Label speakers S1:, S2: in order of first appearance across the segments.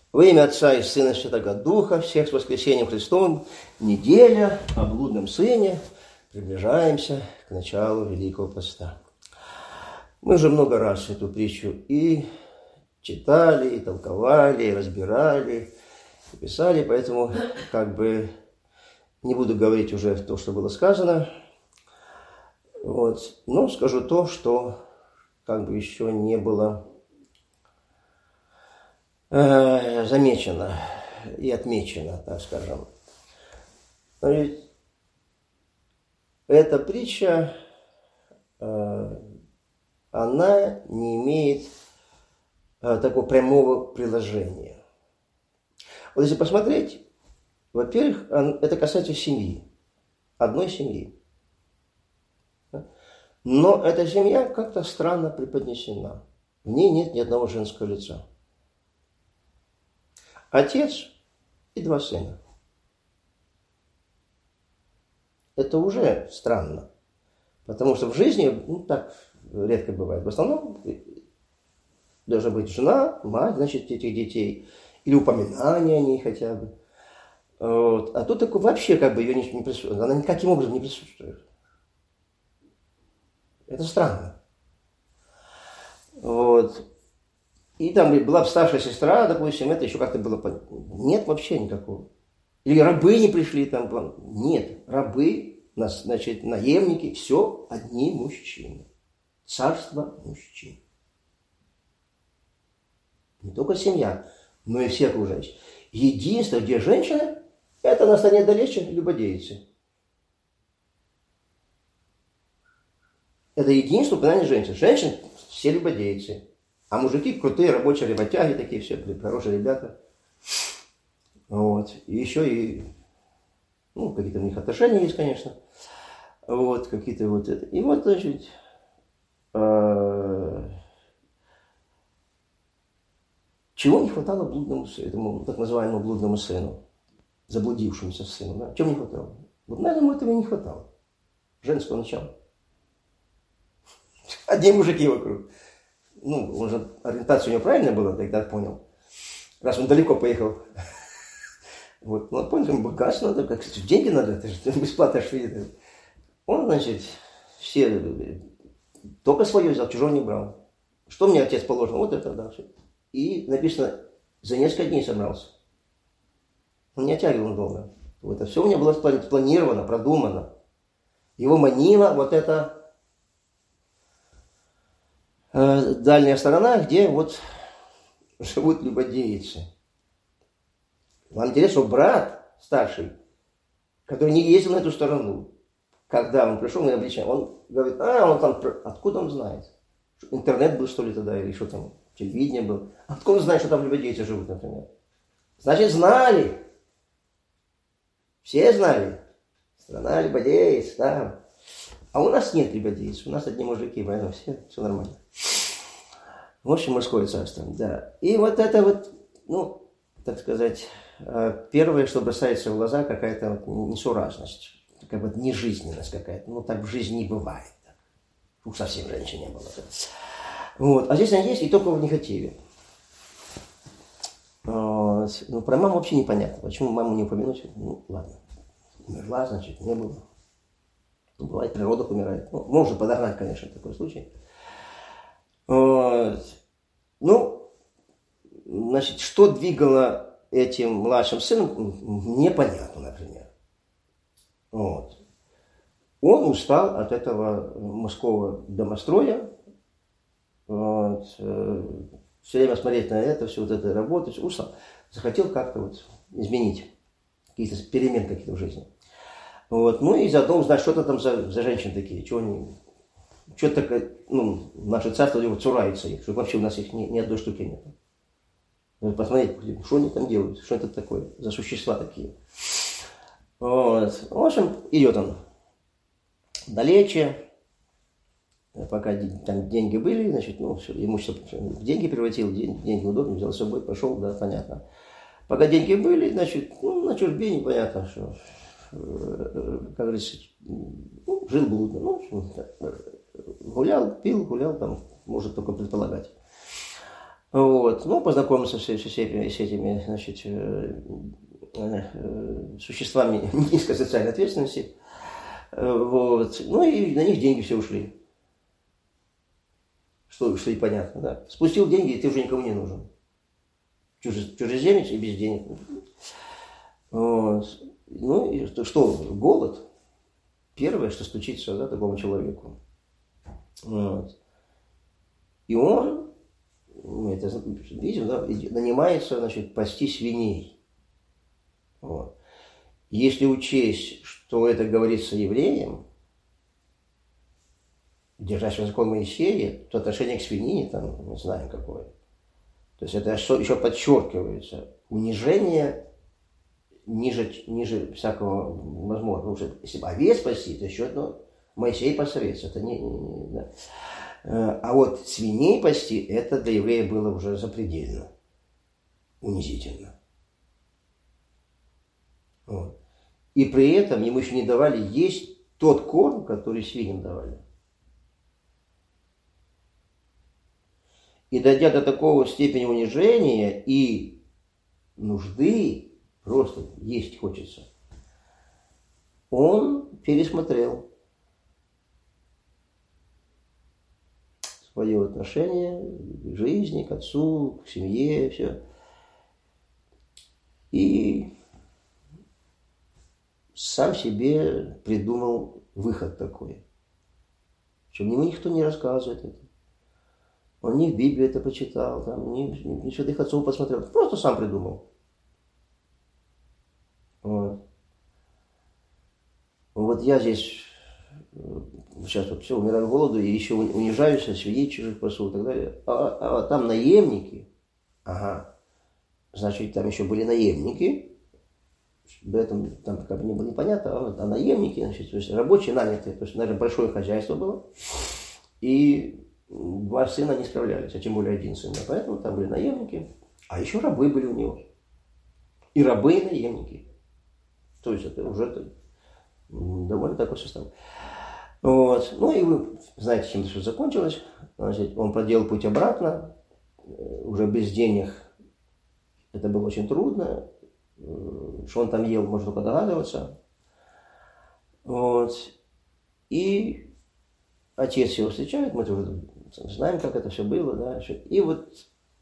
S1: Во имя Отца и Сына и Святого Духа, всех с воскресением Христовым, неделя о блудном сыне, приближаемся к началу Великого Поста. Мы уже много раз эту притчу и читали, и толковали, и разбирали, и писали, поэтому не буду говорить уже то, что было сказано, но скажу то, что еще не было замечено и отмечено, так скажем. Эта притча, она не имеет такого прямого приложения. Вот если посмотреть, во-первых, это касается семьи, одной семьи. Но эта семья как-то странно преподнесена. В ней нет ни одного женского лица. Отец и два сына. Это уже странно. Потому что в жизни так редко бывает. В основном должна быть жена, мать, значит, этих детей. Или упоминание о ней хотя бы. А тут такое вообще ее не присутствует. Она никаким образом не присутствует. Это странно. И там была была сестра, допустим, это еще как-то было понятно. Нет вообще никакого. Или рабы не пришли там. Нет, рабы, значит, наемники, все одни мужчины. Царство мужчин. Не только семья, но и все окружающие. Единственное, где женщина, это на стороне далече любодейцы. Это единственное упоминание женщин. Женщин все любодейцы. А мужики крутые, рабочие работяги, такие все, хорошие ребята. И еще и, какие-то у них отношения есть, конечно. Какие-то это. И значит, чего не хватало блудному сыну, этому так называемому блудному сыну, заблудившемуся сыну, да? Чего не хватало? Наверное, этого не хватало. Женского начала. Одни мужики вокруг. Он же, ориентация у него правильная была, тогда понял. Раз он далеко поехал. Он понял, ему газ надо, деньги надо, это же бесплатно шли. Он, значит, все, только свое взял, чужого не брал. Что мне отец положил? Вот это, да, все. И написано, за несколько дней собрался. Он не оттягивал долго. Это все у меня было спланировано, продумано. Его манила эта дальняя сторона, где живут любодейцы. Вам интересно, что брат старший, который не ездил на эту сторону, когда он пришел на обличение, он говорит, он там, откуда он знает? Интернет был, что ли, тогда, или что там, телевидение было. Откуда он знает, что там любодейцы живут, например? Значит, знали. Все знали. Страна любодейц, там. А у нас нет любодейцев, у нас одни мужики, поэтому все нормально. В общем, мужское царство, да. И это так сказать, первое, что бросается в глаза, какая-то несуразность, такая нежизненность какая-то. Так в жизни не бывает. Уж совсем раньше не было. А здесь они есть, и только не хотели. Про маму вообще непонятно. Почему маму не упомянуть? Ладно. Умерла, значит, не было. Бывает, при родах умирает. Можно подогнать, конечно, такой случай. Значит, что двигало этим младшим сыном, непонятно, например. Он устал от этого мужского домостроя, все время смотреть на это, все это работать, устал. Захотел как-то изменить, какие-то перемен какие-то в жизни. И заодно узнать, что-то там за женщины такие, что-то такое, наше царство цурается их, что вообще у нас их ни одной штуки нет. Посмотреть, что они там делают, что это такое за существа такие. В общем, идет он далече, пока там деньги были, значит, все, имущество в деньги превратил, деньги удобно, взял с собой, пошел, да, понятно. Пока деньги были, значит, на чужбине, понятно, что, как говорится, жил блудно, гулял, пил, гулял, там, может только предполагать. Вот. Ну, познакомился с этими, значит, существами низкой социальной ответственности. Вот. Ну, и на них деньги все ушли. Что и понятно, да. Спустил деньги, и ты уже никому не нужен. Чужеземец и без денег. Вот. Ну, и что, голод? Первое, что стучится, да, такому человеку. Вот. И он, мы это видим, да, нанимается, значит, пасти свиней. Вот. Если учесть, что это говорится евреям, держащим закон Моисея, то отношение к свинине там, мы знаем какое. То есть это еще подчеркивается. Унижение ниже всякого возможного. Потому что если овец спасти, то еще одно Моисей пас овец. Это да. А вот свиней пасти, это для еврея было уже запредельно. Унизительно. Вот. И при этом ему еще не давали есть тот корм, который свиньям давали. И дойдя до такого степени унижения и нужды, просто есть хочется, он пересмотрел свое отношение к жизни, к отцу, к семье, все. И сам себе придумал выход такой. Причем ему никто не рассказывает это. Он не в Библии это почитал, там, не святых отцов посмотрел. Просто сам придумал. Вот. Вот я здесь сейчас вот все, умираю с голоду, и еще унижаюсь, свиней чужих пасу и так далее. А там наемники. Ага. Значит, там еще были наемники. Об этом там как бы не было непонятно. А наемники, значит, то есть рабочие нанятые. То есть, наверное, большое хозяйство было. И 2 сына не справлялись, а тем более 1 сын. Поэтому там были наемники. А еще рабы были у него. И рабы, и наемники. То есть это уже довольно такой состав. Вот. Ну и вы знаете, чем это все закончилось. Значит, он проделал путь обратно. Уже без денег. Это было очень трудно. Что он там ел, можно только догадываться. Вот. И отец его встречает, мы тоже знаем, как это все было, да. И вот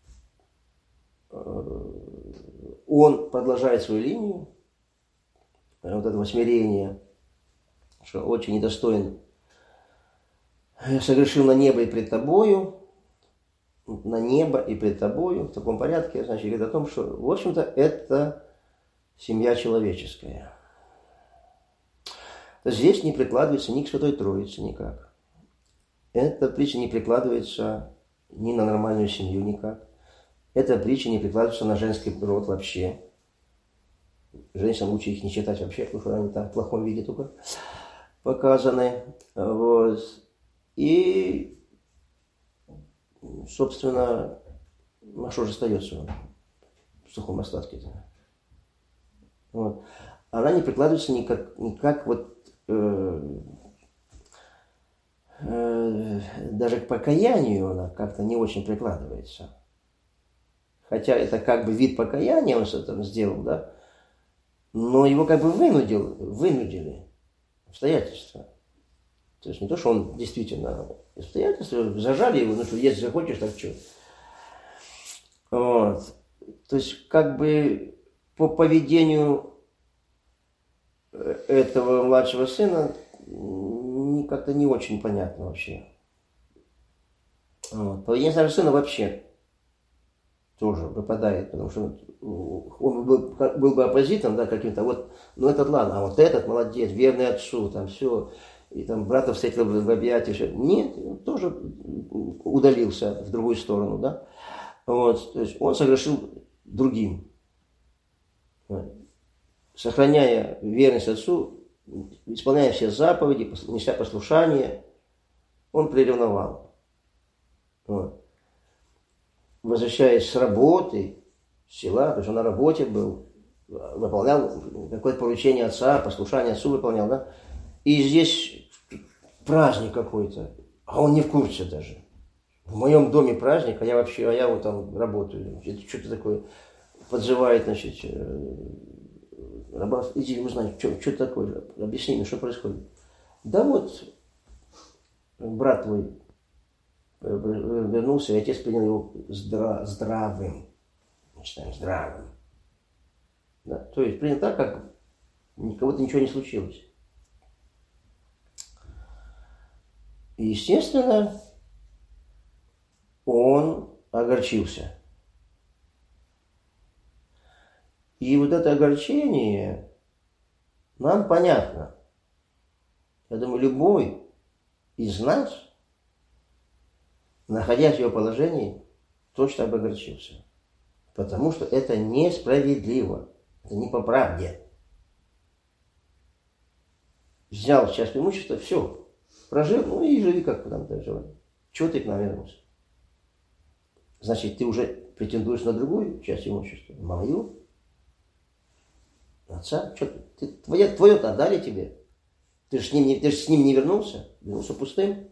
S1: он продолжает свою линию вот этого смирения, что очень недостоин. Согрешил на небо и пред тобою, на небо и пред тобою, в таком порядке, значит, говорит о том, что, в общем-то, это семья человеческая. Здесь не прикладывается ни к Святой Троице никак. Эта притча не прикладывается ни на нормальную семью никак. Эта притча не прикладывается на женский род вообще. Женщинам лучше их не читать вообще, потому что они там в плохом виде только показаны. Вот. И, собственно, а что же остается в сухом остатке-то? Вот. Она не прикладывается никак вот даже к покаянию она как-то не очень прикладывается. Хотя это как бы вид покаяния он что-то сделал, да, но его как бы вынудили обстоятельства. То есть не то, что он действительно обстоятельства, зажали его, ну что, если захочешь, так что. Вот. То есть как бы по поведению этого младшего сына как-то не очень понятно вообще. Вот. Поведение старшего сына вообще тоже выпадает, потому что он был бы оппозитом, да, каким-то, вот, ну этот ладно, а вот этот молодец, верный отцу, там все, и там брата встретил в объятии, все. Нет, он тоже удалился в другую сторону, да. Вот, то есть он согрешил другим. Сохраняя верность отцу, исполняя все заповеди, неся послушание, он приревновал. Вот. Возвращаясь с работы, с села, потому что на работе был, выполнял какое-то поручение отца, послушание отцу выполнял, да, и здесь праздник какой-то, а он не в курсе даже. В моем доме праздник, а я вот там работаю. Это что-то такое подживает, значит, Рабав, иди узнай, что такое, объясни мне, что происходит. Да вот, брат твой вернулся, и отец принял его здравым. Мы считаем здравым. Да? То есть принял так, как кого-то ничего не случилось. И, естественно, он огорчился. И вот это огорчение нам понятно. Я думаю, любой из нас, находясь в его положении, точно бы огорчился. Потому что это несправедливо. Это не по правде. Взял часть имущества, все. Прожил, ну и живи, как там жил. Чего ты к нам вернулся? Значит, ты уже претендуешь на другую часть имущества. Мою? Отца? Что ты? Твое-то отдали тебе. Ты же с ним не вернулся. Вернулся пустым.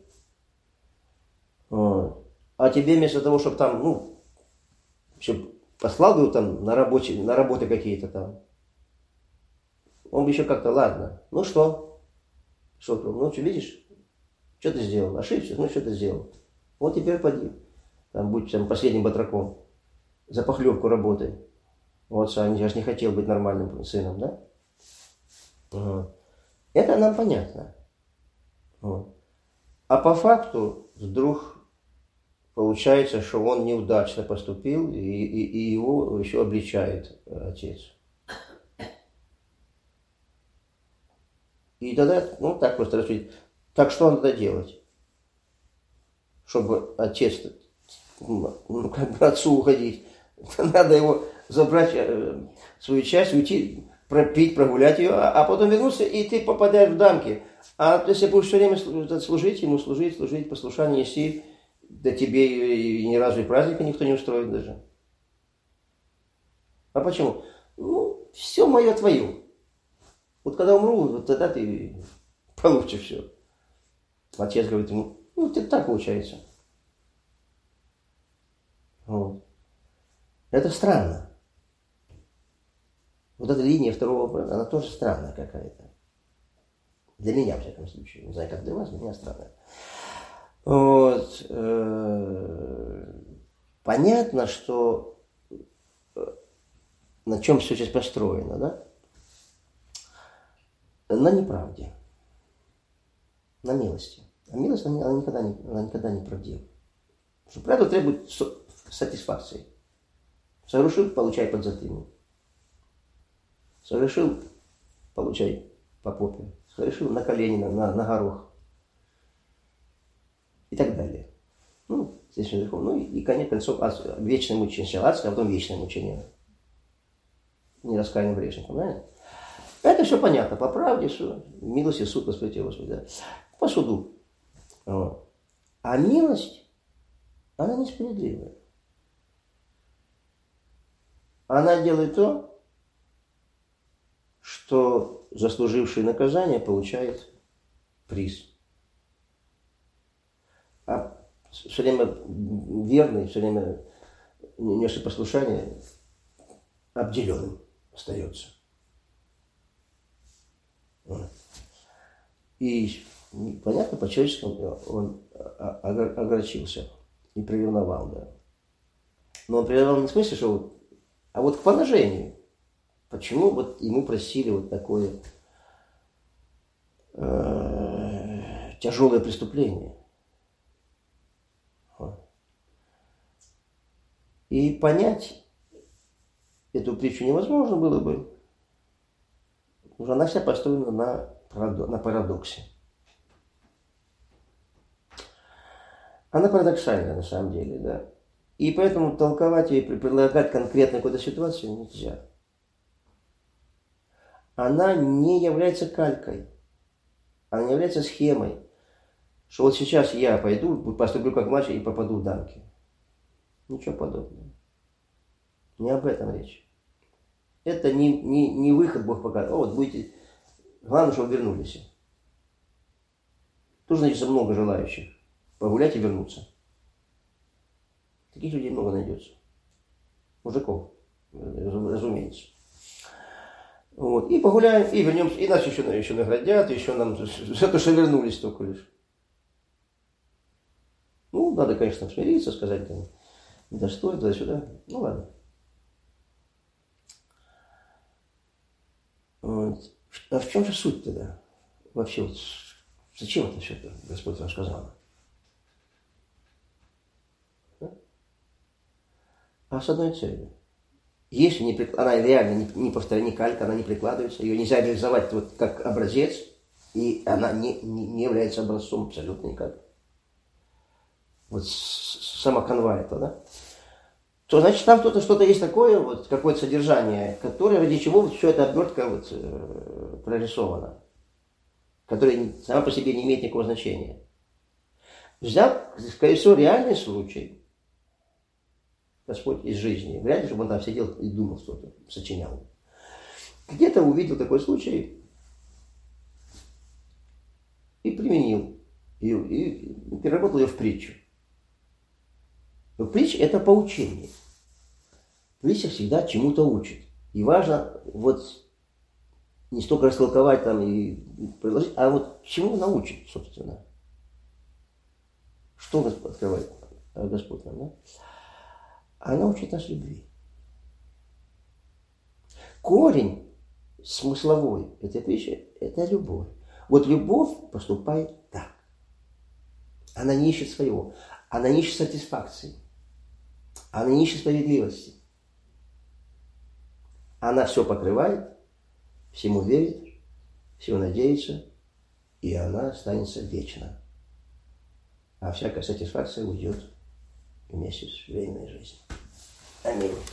S1: Вот. А тебе вместо того, чтобы там, чтобы послал бы его там на работы какие-то там, он бы еще как-то, ладно. Ну что? Что видишь? Что ты сделал? Ошибся? Ну, что ты сделал? Вот теперь поди. Там будь там последним батраком. За похлебку работай. Вот, я же не хотел быть нормальным сыном, да? Вот. Это нам понятно. Вот. А по факту вдруг получается, что он неудачно поступил, и его еще обличает отец. И тогда, так просто рассудить. Так что надо делать? Чтобы отец, как бы отцу уходить, надо его забрать свою часть, уйти, пропить, прогулять ее, а потом вернуться, и ты попадаешь в дамки. А если будешь все время служить ему, служить, послушание нести, да тебе и ни разу и праздника никто не устроит даже. А почему? Все мое твое. Вот когда умру, вот тогда ты получишь все. Отец говорит ему, ты так получается. Вот. Это странно. Вот эта линия второго брата, она тоже странная какая-то. Для меня, во всяком случае. Не знаю, как для вас, для меня странная. Вот. Понятно, что на чем все сейчас построено, да? На неправде. На милости. А милость, она никогда не правдива. Потому что правда требует сатисфакции. Совершил, получай подзатыльник. Совершил, получай по попе. Совершил на колени, на горох. И так далее. Здесь и конец концов, вечное мучение. Сначала адское, а потом вечное мучение. Нераскаянным грешником, правильно? Это все понятно. По правде, что милость и суд Господи Господи. Да? По суду. Вот. А милость, она несправедливая. Она делает то, что заслуживший наказание получает приз. А все время верный, все время несший послушание обделенным остается. И понятно, по-человеческому он огорчился и приревновал, да. Но он приревновал не в смысле, что а вот к положению. Почему вот ему просили вот такое тяжелое преступление? И понять эту притчу невозможно было бы. Потому что она вся построена на парадоксе. Она парадоксальная на самом деле, да. И поэтому толковать и предлагать конкретно какую-то ситуацию нельзя. Она не является калькой. Она не является схемой. Что вот сейчас я пойду, поступлю как мальчик и попаду в дамки. Ничего подобного. Не об этом речь. Это не выход Бог показывает. Вот будете... Главное, чтобы вернулись. Тоже, значит, много желающих погулять и вернуться. Таких людей много найдется. Мужиков, разумеется. Вот. И погуляем, и вернемся. И нас еще наградят, еще нам за то, что вернулись только лишь. Ну, надо, конечно, смириться, сказать, там, недостоин, туда-сюда. Ну, ладно. Вот. А в чем же суть тогда? Вообще, вот, зачем это все Господь вам сказал? А с одной целью. Если она реально не калька, она не прикладывается, ее нельзя реализовать вот как образец, и она не является образцом абсолютно никак. Вот сама канва это, да? То значит там что-то есть такое, вот какое-то содержание, которое, ради чего вот все эта обертка вот прорисована, которая сама по себе не имеет никакого значения. Взял, скорее всего, реальный случай, Господь из жизни, вряд ли, чтобы он там сидел и думал что-то, сочинял. Где-то увидел такой случай и применил, и переработал ее в притчу. Но притча – это поучение. Притча всегда чему-то учит. И важно вот не столько растолковать там и предложить, а вот чему научит, собственно. Что Господь открывает Господь нам, да? Она учит нас любви. Корень смысловой этой притчи – это любовь. Вот любовь поступает так. Она не ищет своего. Она не ищет сатисфакции. Она не ищет справедливости. Она все покрывает, всему верит, всего надеется, и она останется вечно. А всякая сатисфакция уйдет вместе с временной жизнью. Аминь.